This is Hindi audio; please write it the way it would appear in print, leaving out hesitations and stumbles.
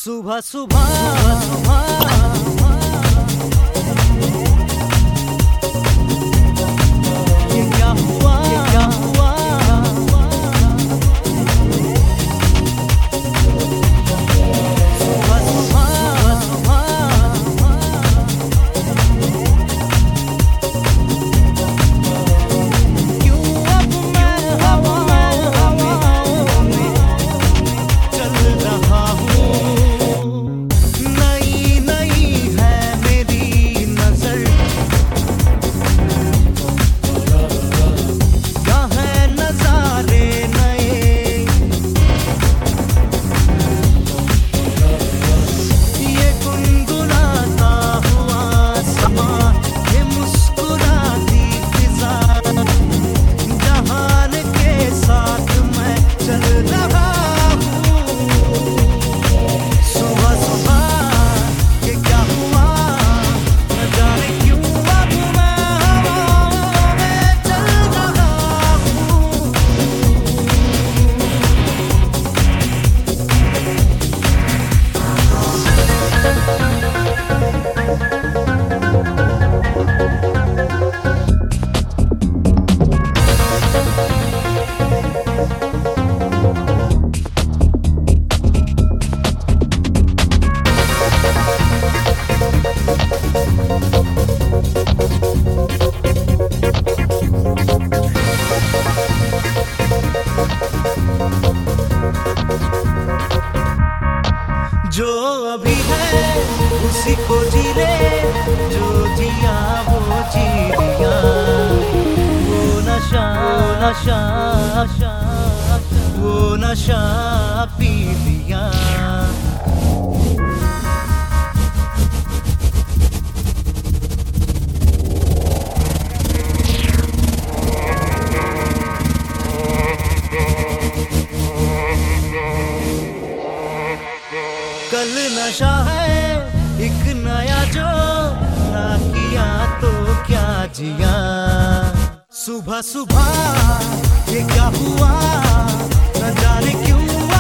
सुबह सुबह सुबह ये क्या हुआ, ये क्या हुआ। सुबह सुबह सुबह क्यों अब मैं हवाओं में चल रहा हूँ। नई नई है मेरी नजर, क्या है नजारे नए। ये गुनगुनाता हुआ समा, ये मुस्कुराती फिजा, जहान के साथ मैं चल रहा हूँ। सुबह सुबह ये क्या हुआ, न जाने क्यों अब मैं हवाओं में चल रहा हूँ। जो अभी है उसी को जी ले, जो जिया वो जी लिया। वो नशा नशा नशा वो नशा पी लिया। कल नशा है एक नया जो ना किया तो क्या जिया। सुबह सुबह ये क्या हुआ, न जाने क्यों